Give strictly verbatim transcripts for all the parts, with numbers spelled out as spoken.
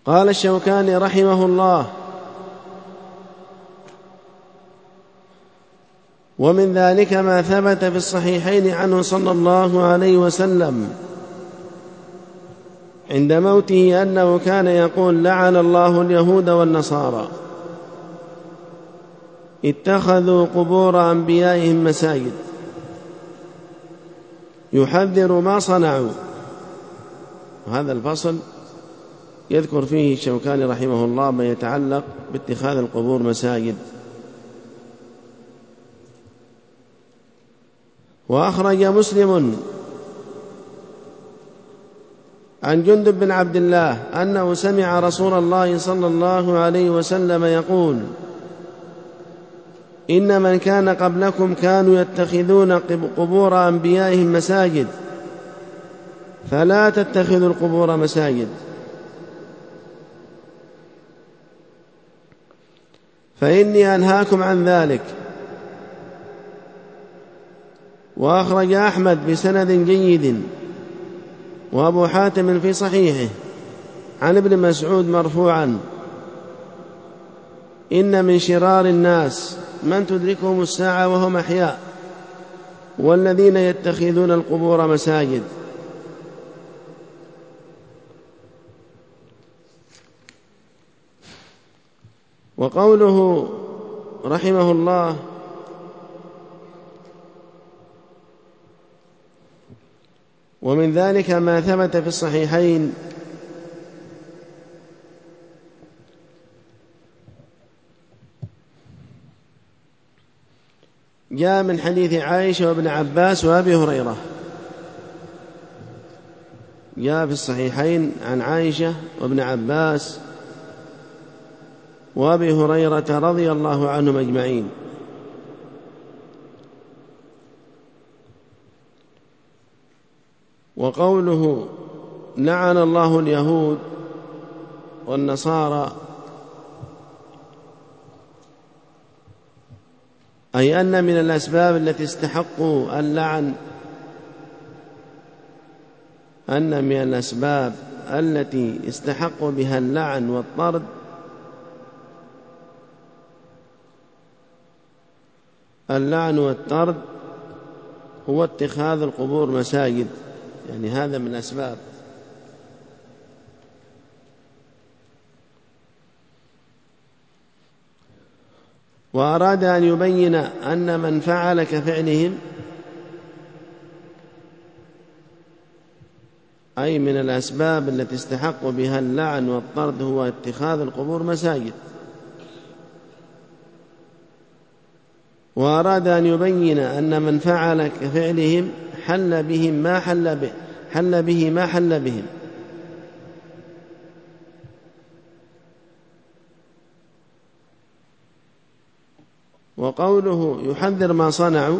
قال الشوكاني رحمه الله: ومن ذلك ما ثبت في الصحيحين عنه صلى الله عليه وسلم عند موته أنه كان يقول: لعن الله اليهود والنصارى اتخذوا قبور أنبيائهم مساجد، يحذر ما صنعوا. وهذا الفصل يذكر فيه الشوكاني رحمه الله ما يتعلق باتخاذ القبور مساجد. وأخرج مسلم عن جندب بن عبد الله أنه سمع رسول الله صلى الله عليه وسلم يقول: إن من كان قبلكم كانوا يتخذون قبور أنبيائهم مساجد، فلا تتخذوا القبور مساجد، فإني أنهاكم عن ذلك. وأخرج أحمد بسند جيد وأبو حاتم في صحيحه عن ابن مسعود مرفوعا: إن من شرار الناس من تدركهم الساعة وهم أحياء، والذين يتخذون القبور مساجد. وقوله رحمه الله: ومن ذلك ما ثبت في الصحيحين جاء من حديث عائشة وابن عباس وأبي هريرة. جاء في الصحيحين عن عائشة وابن عباس وأبي هريرة رضي الله عنهم أجمعين. وقوله: لعن الله اليهود والنصارى، أي أن من الأسباب التي استحقوا اللعن أن من الأسباب التي استحقوا بها اللعن والطرد اللعن والطرد هو اتخاذ القبور مساجد، يعني هذا من الأسباب. وأراد أن يبين أن من فعل كفعلهم، أي من الأسباب التي استحق بها اللعن والطرد هو اتخاذ القبور مساجد. وأراد أن يبين أن من فعل كفعلهم حل بهم ما حل به حل به ما حل بهم. وقوله يحذر ما صنعوا،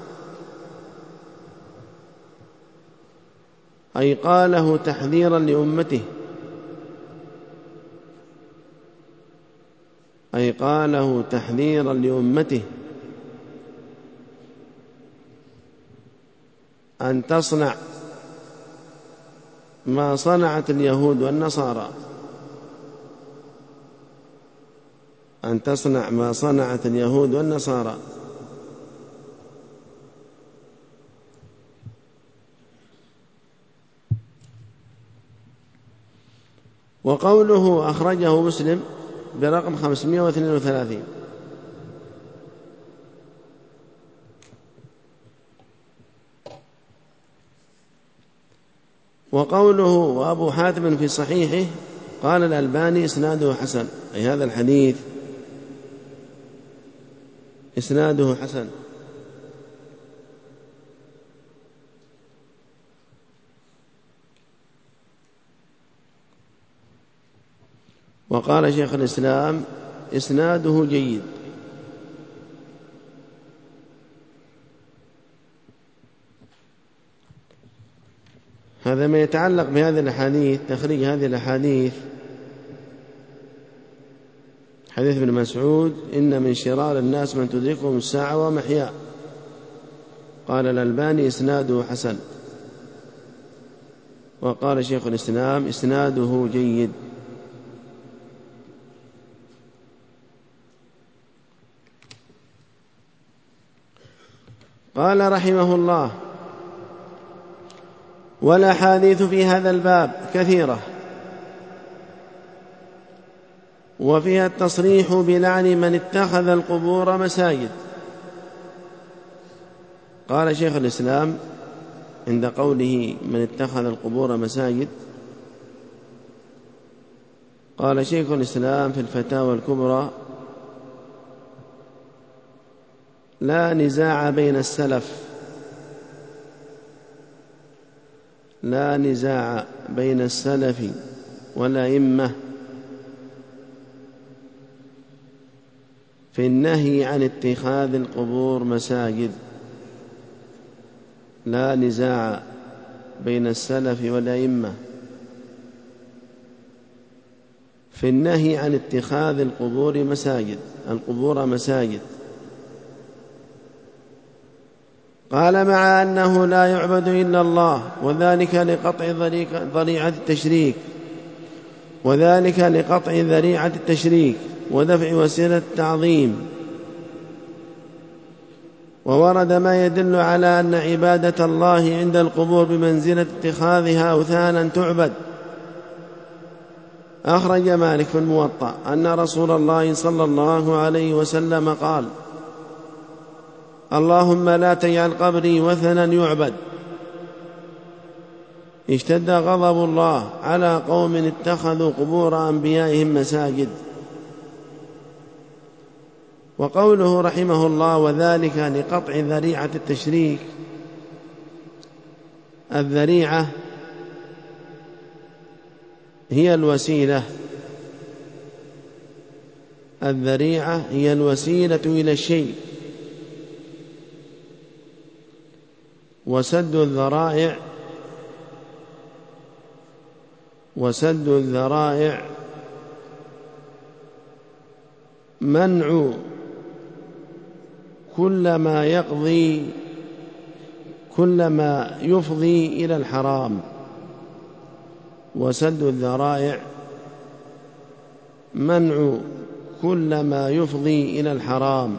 أي قاله تحذيرا لأمته أي قاله تحذيرا لأمته أن تصنع ما صنعت اليهود والنصارى أن تصنع ما صنعت اليهود والنصارى. وقوله أخرجه مسلم برقم خمسمائة واثنين وثلاثين. وقوله وأبو حاتم في صحيحه قال الألباني إسناده حسن، أي هذا الحديث إسناده حسن. وقال شيخ الإسلام إسناده جيد. هذا ما يتعلق بهذه الأحاديث، تخريج هذه الأحاديث. حديث ابن مسعود: إن من شرار الناس من تدركهم الساعة ومحيا. قال الألباني إسناده حسن. وقال شيخ الإسلام إسناده جيد. قال رحمه الله: والأحاديث في هذا الباب كثيرة، وفيها التصريح بلعن من اتخذ القبور مساجد. قال شيخ الإسلام عند قوله من اتخذ القبور مساجد، قال شيخ الإسلام في الفتاوى الكبرى: لا نزاع بين السلف لا نزاع بين السلف والأئمة في النهي عن اتخاذ القبور مساجد. لا نزاع بين السلف والأئمة في النهي عن اتخاذ القبور مساجد القبور مساجد. قال: مع أنه لا يعبد إلا الله، وذلك لقطع ذريعة التشريك وذلك لقطع ذريعة التشريك ودفع وسيلة التعظيم. وورد ما يدل على أن عبادة الله عند القبور بمنزلة اتخاذها أوثانا تعبد. أخرج مالك في الموطأ أن رسول الله صلى الله عليه وسلم قال: اللهم لا تجعل قبري وثنا يعبد. اشتد غضب الله على قوم اتخذوا قبور أنبيائهم مساجد. وقوله رحمه الله: وذلك لقطع ذريعة التشريك. الذريعة هي الوسيلة الذريعة هي الوسيلة إلى الشيء، وسد الذرائع وسد الذرائع منع كل ما يقضي كل ما يفضي إلى الحرام. وسد الذرائع منع كل ما يفضي إلى الحرام.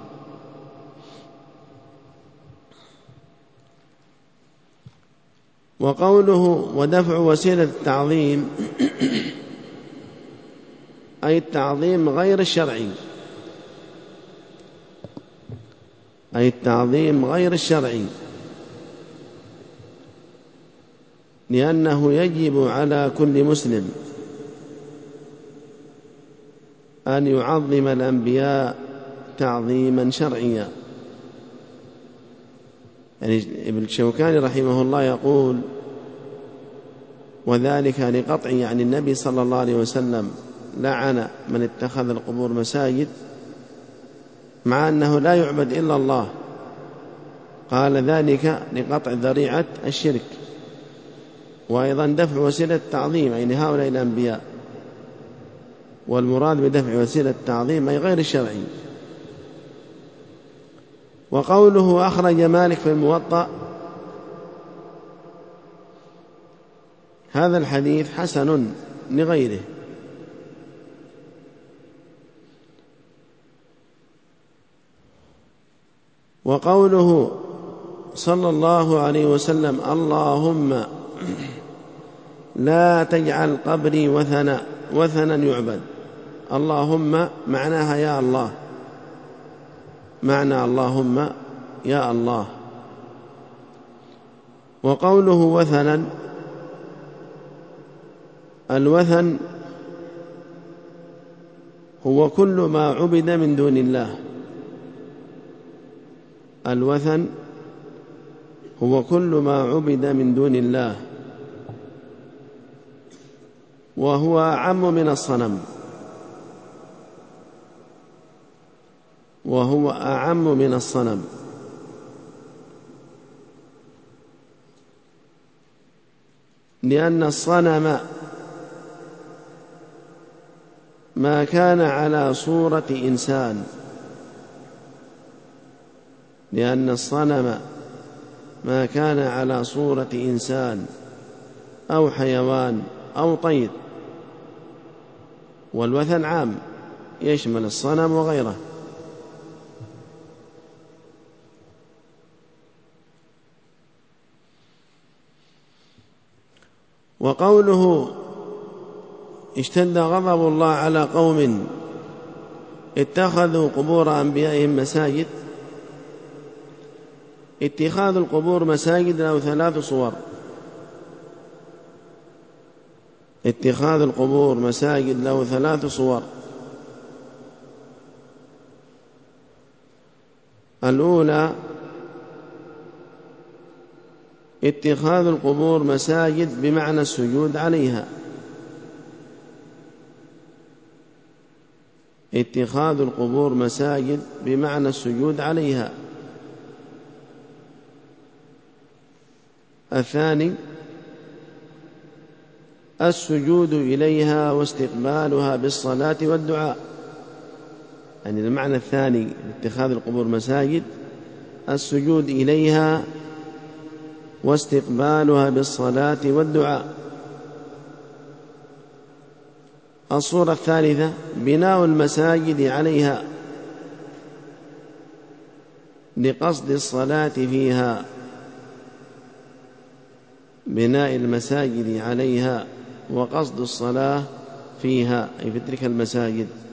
وقوله ودفع وسيلة التعظيم أي التعظيم غير الشرعي أي التعظيم غير الشرعي لأنه يجب على كل مسلم أن يعظم الأنبياء تعظيما شرعيا. يعني ابن الشوكاني رحمه الله يقول: وذلك لقطع، يعني النبي صلى الله عليه وسلم لعن من اتخذ القبور مساجد مع أنه لا يعبد إلا الله. قال: ذلك لقطع ذريعة الشرك، وأيضا دفع وسيلة التعظيم أي لهؤلاء الأنبياء. والمراد بدفع وسيلة التعظيم أي غير الشرعي. وقوله أخرج مالك في الموطأ، هذا الحديث حسن لغيره. وقوله صلى الله عليه وسلم: اللهم لا تجعل قبري وثنا وثنا يعبد. اللهم معناها يا الله، معنى اللهم يا الله. وقوله وثنا، الوثن هو كل ما عبد من دون الله. الوثن هو كل ما عبد من دون الله، وهو أعم من الصنم وهو أعم من الصنم لأن الصنم ما كان على صورة إنسان لأن الصنم ما كان على صورة إنسان أو حيوان أو طير. والوثن عام يشمل الصنم وغيره. وقوله اشتد غضب الله على قوم اتخذوا قبور أنبيائهم مساجد، اتخاذ القبور مساجد له ثلاث صور. اتخاذ القبور مساجد له ثلاث صور. الأولى اتخاذ القبور مساجد بمعنى السجود عليها، اتخاذ القبور مساجد بمعنى السجود عليها. الثاني السجود إليها واستقبالها بالصلاة والدعاء، يعني المعنى الثاني اتخاذ القبور مساجد السجود إليها واستقبالها بالصلاة والدعاء. الصورة الثالثة بناء المساجد عليها لقصد الصلاة فيها، بناء المساجد عليها وقصد الصلاة فيها أي في تلك المساجد.